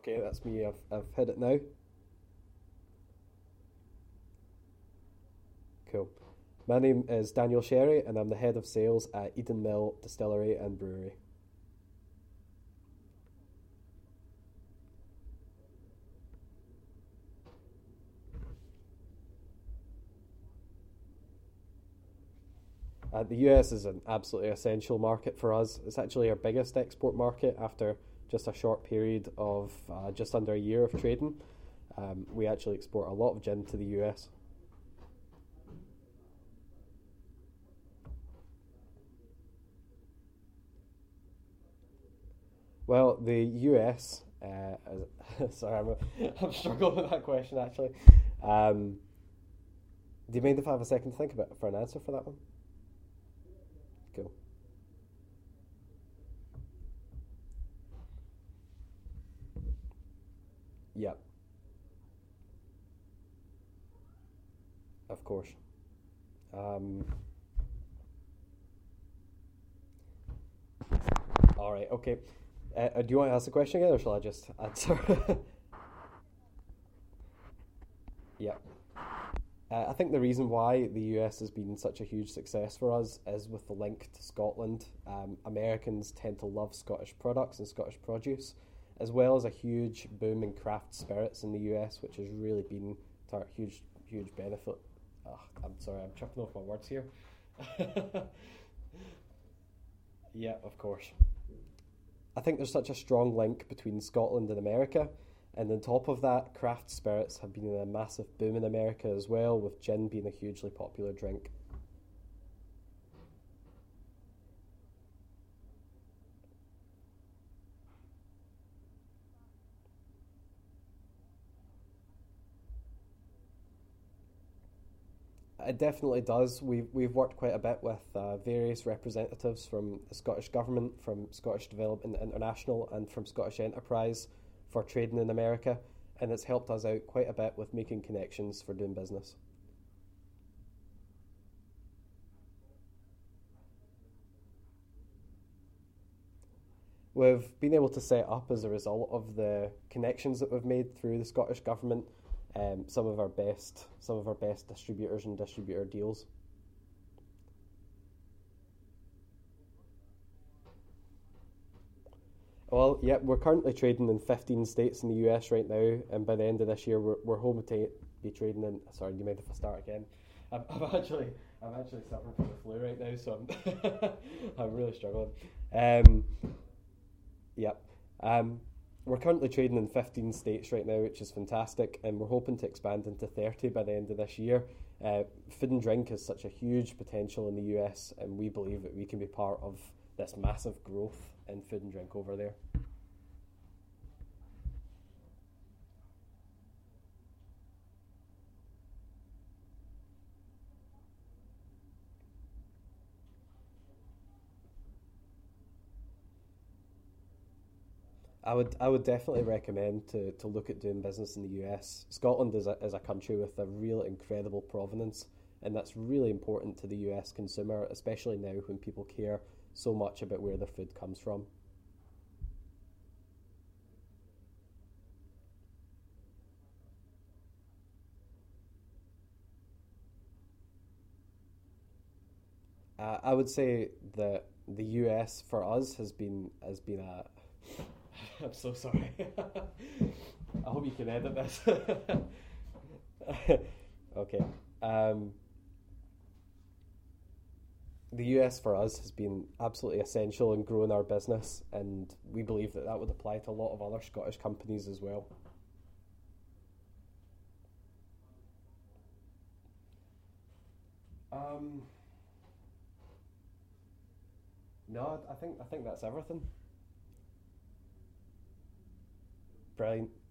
Okay, that's me. I've hit it now. Cool. My name is Daniel Sherry, and I'm the head of sales at Eden Mill Distillery and Brewery. The US is an absolutely essential market for us. It's actually our biggest export market after just a short period of just under a year of trading. We actually export a lot of gin to the US. Well, the US, sorry, I'm struggling with that question actually. Um, do you mind if I have a second to think about for an answer for that one? Cool. Yeah, of course. Um, all right, okay. Do you want to ask the question again, or shall I just answer? Yeah. I think the reason why the US has been such a huge success for us is with the link to Scotland. Americans tend to love Scottish products and Scottish produce, as well as a huge boom in craft spirits in the US, which has really been to our huge benefit. Oh, I'm sorry, I'm tripping off my words here. Yeah, of course. I think there's such a strong link between Scotland and America. And on top of that, craft spirits have been in a massive boom in America as well, with gin being a hugely popular drink. It definitely does. We've worked quite a bit with various representatives from the Scottish Government, from Scottish Development International, and from Scottish Enterprise for trading in America, and it's helped us out quite a bit with making connections for doing business. We've been able to set up as a result of the connections that we've made through the Scottish Government, some of our best distributors and distributor deals. Well, yeah, we're currently trading in 15 states in the US right now, and by the end of this year, we're home to be trading in. Sorry, do you mind if I start again? I'm actually suffering from the flu right now, so I'm really struggling. Um, yeah, um, we're currently trading in 15 states right now, which is fantastic, and we're hoping to expand into 30 by the end of this year. Food and drink has such a huge potential in the US, and we believe that we can be part of this massive growth in food and drink over there. I would definitely recommend to look at doing business in the US. Scotland is a country with a real incredible provenance, and that's really important to the US consumer, especially now when people care so much about where their food comes from. I would say that the US for us has been a. I'm so sorry. I hope you can edit this. Okay. Um, the US for us has been absolutely essential in growing our business, and we believe that that would apply to a lot of other Scottish companies as well. Um, no, I think that's everything. Brilliant.